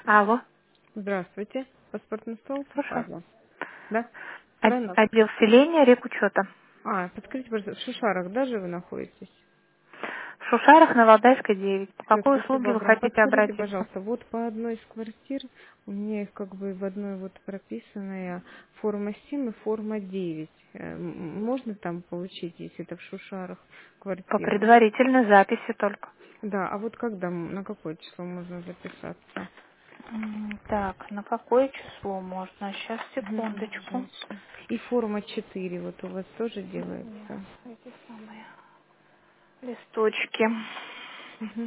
Алло, Здравствуйте. Паспортный стол слушаю. Павла. Да? Правильно? Отдел селения, рекучета. Подскажите, пожалуйста, в Шишарах даже вы находитесь? В Шушарах на Валдайской 9. По Все, какой услуге спасибо вы огромное. хотите Подскажите, обратиться? пожалуйста, вот по одной из квартир, у меня их как бы в одной вот прописанная форма 7 и форма 9. Можно там получить, если это в Шушарах По квартира? предварительной записи только. Да, а вот когда, на какое число можно записаться? Так, на какое число можно? Сейчас, Мгм, секундочку. пожалуйста. И форма 4 вот у вас тоже делается? Эти самые листочки. Мгм.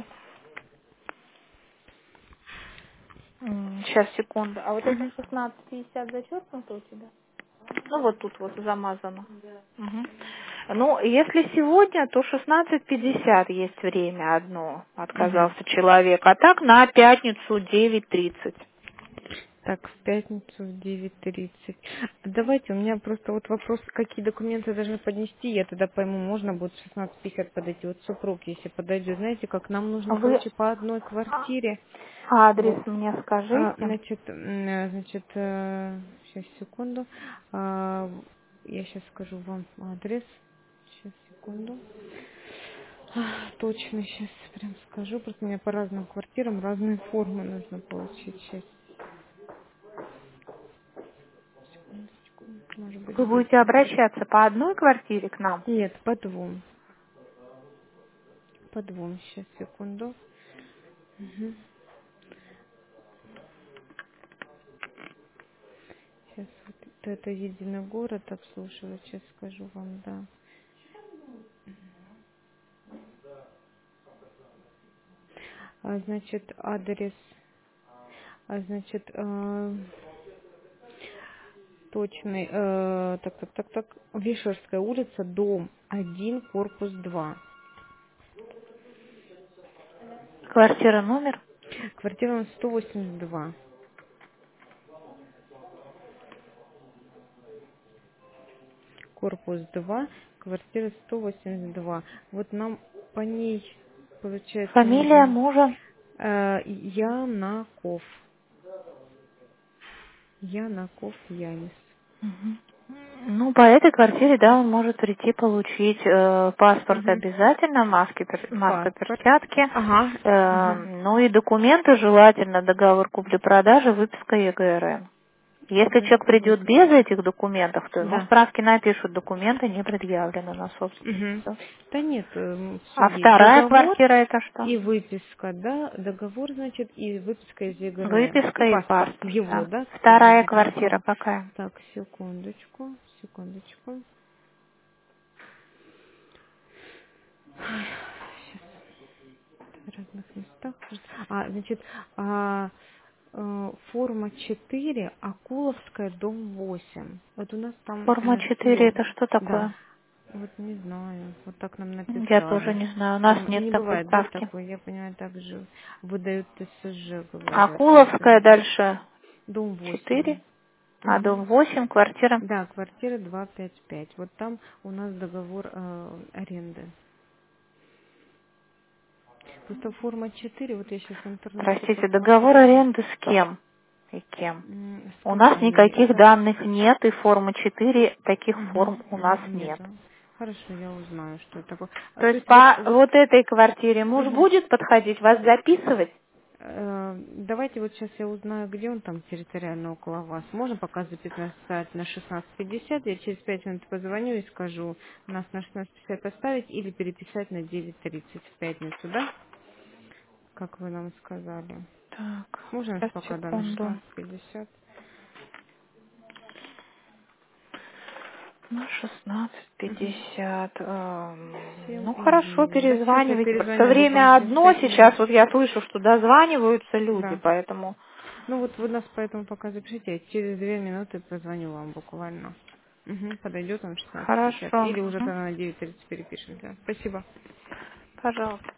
Сейчас, секунду. А вот это Мгм. 1650 зачеркнуто у тебя? Ну, вот тут вот замазано. Мгм. Ну, если сегодня, то 16:50 есть время одно, Мгм. отказался человек. А так на пятницу 9:30. Так, в пятницу в 9:30. Давайте, у меня просто вот вопрос, какие документы должны поднести, я тогда пойму, можно будет в 16:50 подойти. Вот супруг, если подойдет, знаете, как нам нужно, Вы короче, по одной квартире. Вот. адрес мне скажите. Значит, сейчас, секунду. Я сейчас скажу вам адрес. Сейчас, секунду. Точно, сейчас прям скажу, просто у меня по разным квартирам разные формы нужно получить. Сейчас, секундочку. Может быть, Вы будете быстро. обращаться по одной квартире к нам? Нет, по двум. По двум. Сейчас, секунду. Угу. Сейчас вот это единый город обслуживает. Сейчас скажу вам, да. Значит, адрес, значит, точный, так, Вишерская улица, дом 1, корпус 2. Квартира номер? Квартира у нас 182. Корпус 2, квартира 182. Вот нам по ней, получается, Фамилия нужно мужа? Янаков. Янаков Янис. Мгм. Ну, по этой квартире, да, он может прийти получить паспорт Угу. обязательно, маска, Паспорт. перчатки, Ага. Угу. ну и документы, желательно договор купли-продажи, выписка ЕГРН. Если человек придет без этих документов, то ему Да. справки напишут, документы не предъявлены на Угу. собственность. Да нет, все А есть. вторая Договор квартира это что? и выписка, да, договор, значит, и выписка из ЕГРН. И Выписка и паспорт паспорт, его, да. да, Вторая приблизительно. квартира Ага. какая? Так, секундочку, секундочку. В разных местах. Значит, форма 4, Акуловская, дом 8. Вот у нас там Форма 4 носило. это что Да. такое? Вот не знаю. Вот так нам Я тоже написали. не знаю, у нас Там нет не такой бывает, да, справки. такой. Я понимаю, так же выдают ТСЖ, говорят. Акуловская дальше Дом 8. 4, а дом 8, квартира. Да, квартира 255. Вот там у нас договор аренды. Просто форма 4, вот я сейчас в интернете Простите, договор посмотрела. аренды с кем и кем? С У нас компанией. никаких данных нет, и формы 4 таких форм у нас нет. Нету. Хорошо, я узнаю, что это такое. То То есть есть вот, по вот этой квартире муж мгм. будет подходить, вас записывать? Давайте вот сейчас я узнаю, где он там территориально около вас. Можно пока записать на 16:50. Я через 5 минут позвоню и скажу, нас на 16:50 оставить или переписать на 9:30 в пятницу, да? Как вы нам сказали. Так, Можно нас сейчас, пока, да, на секунду. 16:50? Ну, Угу. 16:50. 7 Ну, и хорошо, 9. Да, сейчас я перезванивайте. Просто перезвоню буквально время через одно, 5 минут. сейчас вот я слышу, что дозваниваются люди, Да. поэтому... Ну вот вы нас поэтому пока запишите, я через 2 минуты позвоню вам буквально. Подойдет он в 16:50. Хорошо. Или уже Мгм. тогда на 9:30 перепишемся. Спасибо. Пожалуйста.